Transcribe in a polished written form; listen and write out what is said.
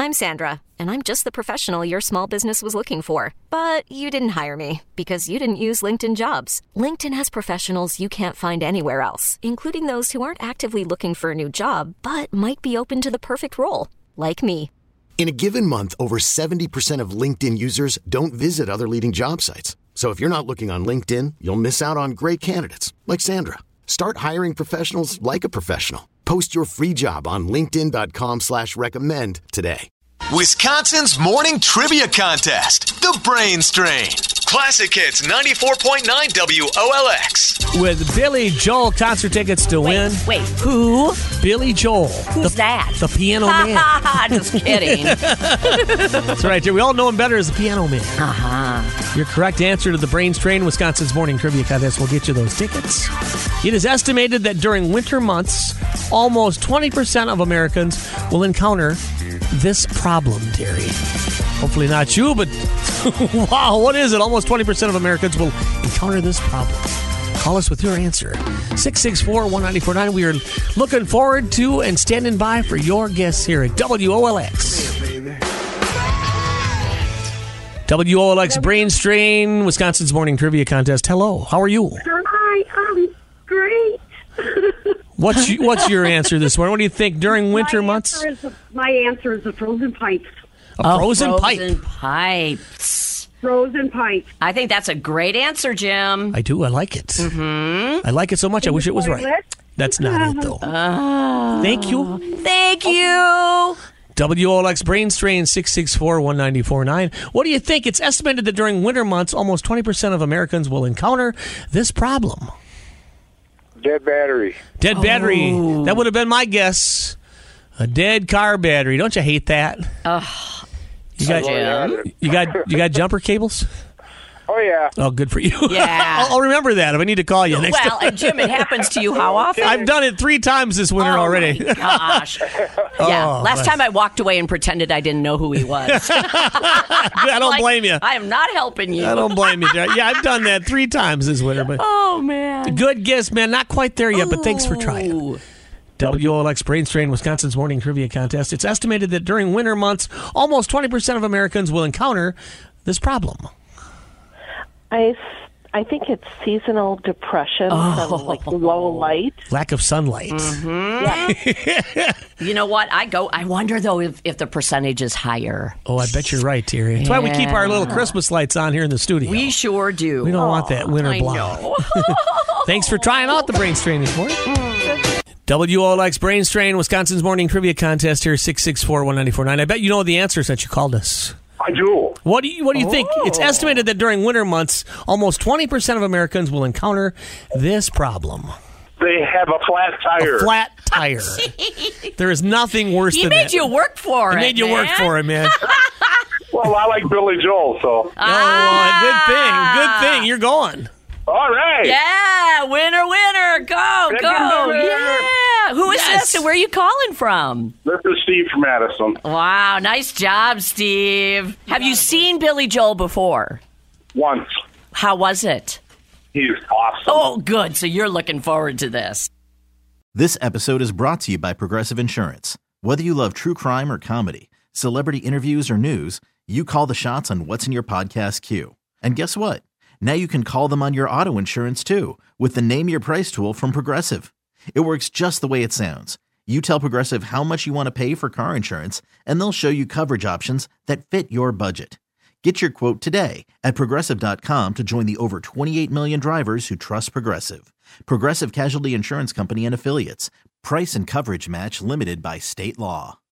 I'm Sandra, and I'm just the professional your small business was looking for. But you didn't hire me because you didn't use LinkedIn Jobs. LinkedIn has professionals you can't find anywhere else, including those who aren't actively looking for a new job, but might be open to the perfect role, like me. In a given month, over 70% of LinkedIn users don't visit other leading job sites. So if you're not looking on LinkedIn, you'll miss out on great candidates like Sandra. Start hiring professionals like a professional. Post your free job on linkedin.com/recommend today. Wisconsin's morning trivia contest, The Brain Strain. Classic Hits 94.9 WOLX. With Billy Joel concert tickets to win. Wait, who? Billy Joel. Who's that? The Piano Man. Just kidding. That's right. We all know him better as the Piano Man. Your correct answer to the Brain Strain, Wisconsin's morning trivia contest, will get you those tickets. It is estimated that during winter months, almost 20% of Americans will encounter this problem, Terry. Hopefully not you, but wow, what is it? Almost 20% of Americans will encounter this problem. Call us with your answer. 664-1949. We are looking forward to and standing by for your guests here at WOLX. WOLX Brain Strain, Wisconsin's morning trivia contest. Hello, how are you? Hi, great. What's your answer this morning? What do you think during winter months? My answer is the frozen pipes. Frozen pipe. Pipes. Frozen pipes. I think that's a great answer, Jim. I do. I like it. Mm-hmm. I like it so much. I wish it was right. That's not it, though. Thank you. Thank you. WOLX Brain Strain 664-1949. What do you think? It's estimated that during winter months, almost 20% of Americans will encounter this problem. Dead battery. Dead battery. That would have been my guess. A dead car battery. Don't you hate that? You got jumper cables? Oh, yeah. Oh, good for you. Yeah. I'll remember that if I need to call you next time. Well, and Jim, it happens to you how often? I've done it 3 times this winter already. My gosh. Yeah. Last time I walked away and pretended I didn't know who he was. I don't blame you. I am not helping you. I don't blame you. Yeah, I've done that 3 times this winter. But oh, man. Good guess, man. Not quite there yet, but thanks for trying. WOLX Brain Strain, Wisconsin's morning trivia contest. It's estimated that during winter months, almost 20% of Americans will encounter this problem. I think it's seasonal depression from like low light. Lack of sunlight. Mm-hmm. Yeah. You know what? I wonder, though, if the percentage is higher. Oh, I bet you're right, Terry. That's why we keep our little Christmas lights on here in the studio. We sure do. We don't want that winter blind. Thanks for trying out the Brain Strain this morning. WOLX Brain Strain, Wisconsin's morning trivia contest here, 664-1949. I bet you know the answer since you called us. I do. What do you think? It's estimated that during winter months, almost 20% of Americans will encounter this problem. They have a flat tire. A flat tire. There is nothing worse than that. He made you work for it, He made you work for it, man. Well, I like Billy Joel, so. Good thing. You're going. All right. Yeah, winner. Go. Yeah. Who is this and where are you calling from? This is Steve from Madison. Wow, nice job, Steve. Have you seen Billy Joel before? Once. How was it? He's awesome. Oh, good. So you're looking forward to this. This episode is brought to you by Progressive Insurance. Whether you love true crime or comedy, celebrity interviews or news, you call the shots on what's in your podcast queue. And guess what? Now you can call them on your auto insurance too with the Name Your Price tool from Progressive. It works just the way it sounds. You tell Progressive how much you want to pay for car insurance, and they'll show you coverage options that fit your budget. Get your quote today at Progressive.com to join the over 28 million drivers who trust Progressive. Progressive Casualty Insurance Company and Affiliates. Price and coverage match limited by state law.